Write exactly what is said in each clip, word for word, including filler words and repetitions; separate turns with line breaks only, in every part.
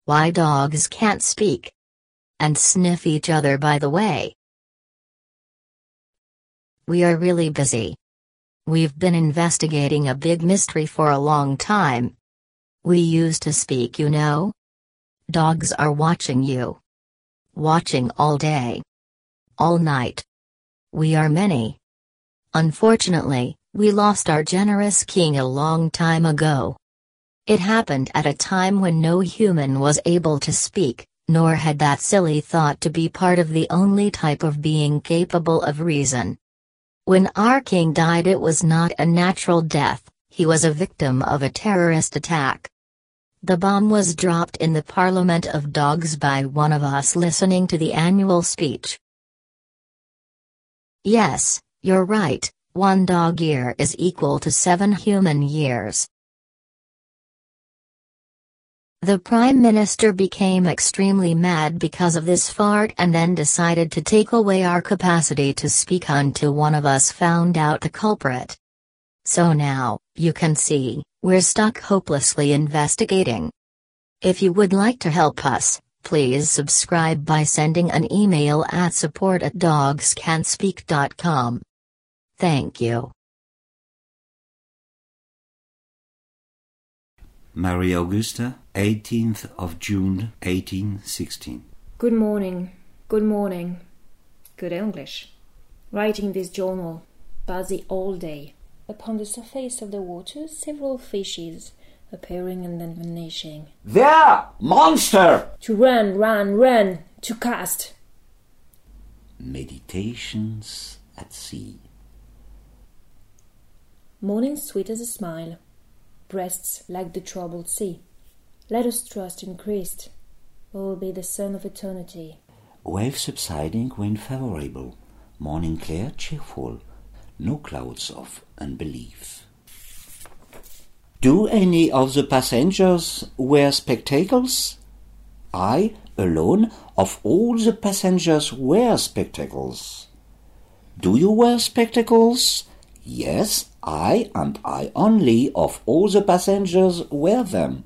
Why dogs can't speak and sniff each other, by the way. We are really busy. We've been investigating a big mystery for a long time. We used to speak, you know. Dogs are watching you. Watching all day. All night. We are many. Unfortunately, we lost our generous king a long time ago. It happened at a time when no human was able to speak, nor had that silly thought to be part of the only type of being capable of reason. When our king died, it was not a natural death, he was a victim of a terrorist attack. The bomb was dropped in the Parliament of Dogs by one of us listening to the annual speech. Yes, you're right, one dog year is equal to seven human years. The Prime Minister became extremely mad because of this fart and then decided to take away our capacity to speak until one of us found out the culprit. So now, you can see, we're stuck hopelessly investigating. If you would like to help us, please subscribe by sending an email at support at dogscanspeak dot com. Thank you.
Maria Augusta, eighteenth of June, eighteen sixteen.
Good morning, good morning, good English. Writing this journal, busy all day. Upon the surface of the water, several fishes appearing and then vanishing.
There! Monster!
To run, run, run, to cast.
Meditations at sea.
Morning sweet as a smile. Breasts like the troubled sea. Let us trust in Christ, who will be the sun of eternity.
Wave subsiding when favorable, morning clear, cheerful, no clouds of unbelief.
Do any of the passengers wear spectacles? I, alone, of all the passengers wear spectacles. Do you wear spectacles? Yes, I and I only of all the passengers wear them.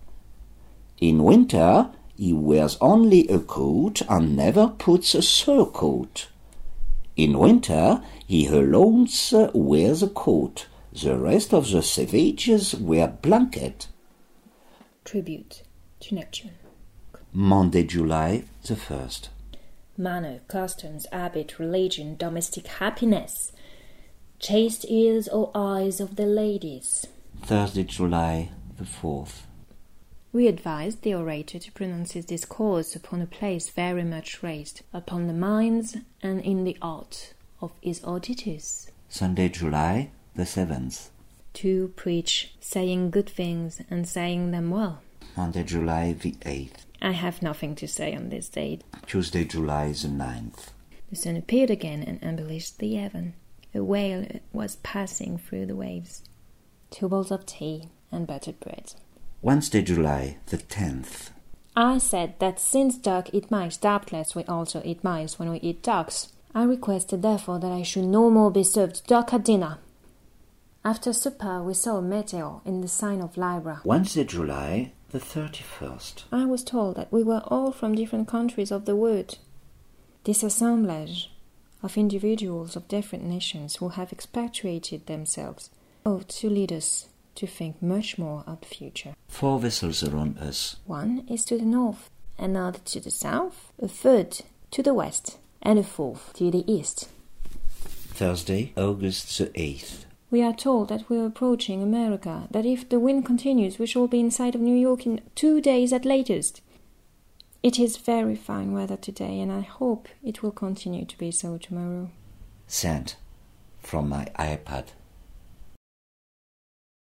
In winter, he wears only a coat and never puts a surcoat. In winter, he alone wears a coat. The rest of the savages wear blanket.
Tribute to Neptune.
Monday, July the first.
Manner, customs, habit, religion, domestic happiness. Chaste ears or eyes of the ladies.
Thursday, July the fourth.
We advised the orator to pronounce his discourse upon a place very much raised upon the minds and in the art of his auditors.
Sunday, July the seventh.
To preach, saying good things and saying them well.
Monday, July the eighth.
I have nothing to say on this date.
Tuesday, July the ninth.
The sun appeared again and embellished the heaven. A whale was passing through the waves. Two bowls of tea and buttered bread.
Wednesday, July the tenth.
I said that since duck eat mice, doubtless we also eat mice when we eat ducks. I requested therefore that I should no more be served duck at dinner. After supper we saw a meteor in the sign of Libra.
Wednesday, July the thirty-first.
I was told that we were all from different countries of the world. This assemblage of individuals of different nations who have expatriated themselves ought to lead us to think much more of the future.
Four vessels around us.
One is to the north, another to the south, a third to the west, and a fourth to the east.
Thursday, August the eighth.
We are told that we are approaching America, that if the wind continues we shall be in sight of New York in two days at latest. It is very fine weather today, and I hope it will continue to be so tomorrow.
Sent from my iPad.